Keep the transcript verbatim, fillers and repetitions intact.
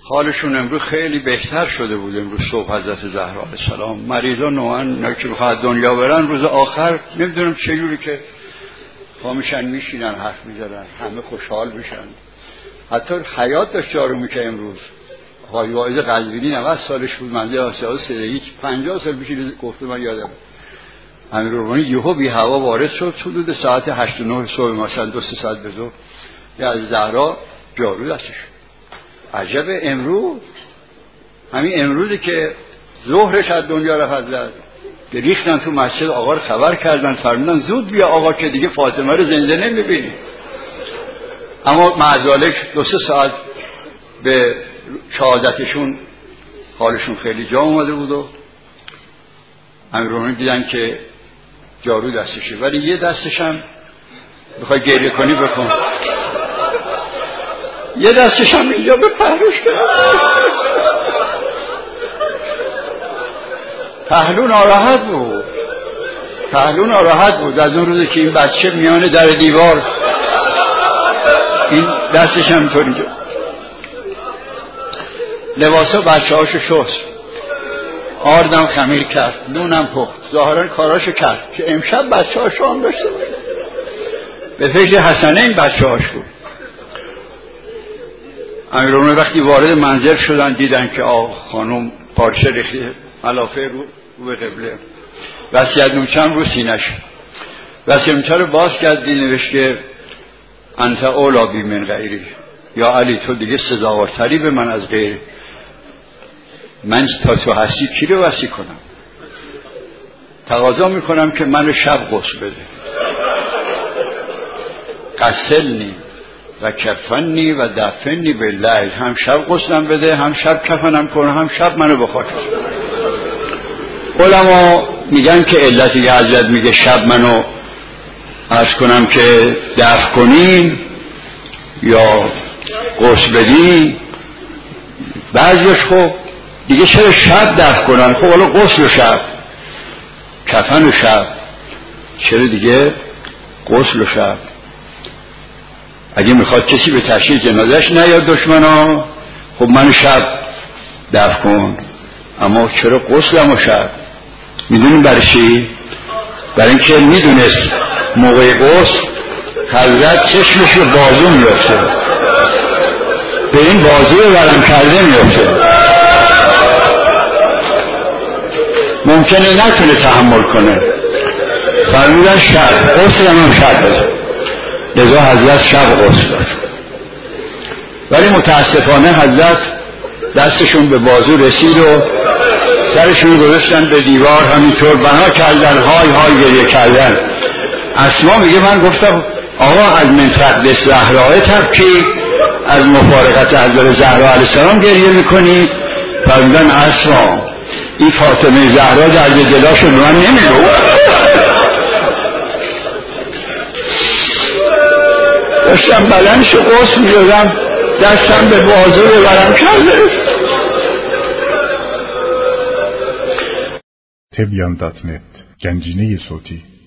حالشون امروز خیلی بهتر شده بود. امروز صبح حضرت زهرا علیه السلام مریضا نوعا که بخواد دنیا برن روز آخر نمیدونم چجوری که پا میشن میشینن حرف میزنن همه خوشحال میشن. حتی حیات داشت جارو میکنه. امروز آقای واعظ قزوینی نود سالش بود، منزل آسیاد سیدی پنجاه سال پیش گفته من یادم. امیرالمومنین یهو بی هوا وارد شد حدود ساعت هشت و نه صبح مثلا دو سه ساعت به ظهر یا از زهرا جارو دستش. عجب امروز همین امروزی که ظهرش از دنیا رفت حضرت ریختن تو مسجد آقا رو خبر کردن فرمودن زود بیا آقا که دیگه فاطمه رو زنده نمیبینی. اما معذالک دو سه ساعت به شهادتشون حالشون خیلی جا اومده بود و امیرالمومنین دیدن که جارو دستشه ولی یه دستش هم بخوای گریه کنی بکن، یه دستش هم اینجا به پهلوش کرد. پهلو ناراحت بود، پهلو ناراحت بود از اون روزی که این بچه میانه در دیوار این دستش هم اینطور اینجا. لباسا بچه هاشو شست، آردم خمیر کرد، نونم پخت، ظاهرا کاراشو کرد که امشب بچه هاشو هم داشته باشه. به فکر حسنه این بچه هاش بود. امیرالمومنین وقتی وارد منزل شدن دیدن که آه خانم پارچه ریخته ملافه رو رو به قبله، وصیت‌نامه رو سینه‌ش. وصیت‌نامه رو باز کرد دید نوشت که انت اولا بی من غیری، یا علی تو دیگه سزاوارتری به من از غیر، من تا تو هستی کی رو وصی کنم؟ تقاضا میکنم که من شب غسل بده، غسلنی و کفنی و دفنی باللیل، هم شب غسلم بده هم شب کفنم کنه هم شب منو بخواد. علما میگن که علتی که حضرت میگه شب منو عرض کنم که دفن کنین یا غسل بدین، بعضیش خب دیگه چرا شب دفن کنن؟ خب حالا غسل و شب کفن و شب، چرا دیگه غسل و شب؟ اگه میخواد کسی به تشییع جنازش نیاد دشمنا، خب منو شب دفن کن، اما چرا غسلم و شب؟ میدونیم برای چی؟ برای اینکه میدونست موقع غسل حضرت چشمش به بازو میفته، به این بازو ورم کرده میفته، ممکنه نتونه تحمل کنه. فرمودن شب غسلم هم شب بده، لذا حضرت شب غسل داد. ولی متاسفانه حضرت دستشون به بازو رسید و سرشون گذاشتن به دیوار، همینطور بنا کردن، های های گریه کردن. اسما میگه من گفتم آقا از من فقد زهرا تبکی، از مفارقت حضرت زهرا علیه السلام گریه میکنی؟ فرمودن اسما این فاطمه زهرا در دلاشو به من نمیگو. داشتم بدنشو قسم میدادم دستم به بازو ببرم کرده. تبیان دات نت گنجینه صوتی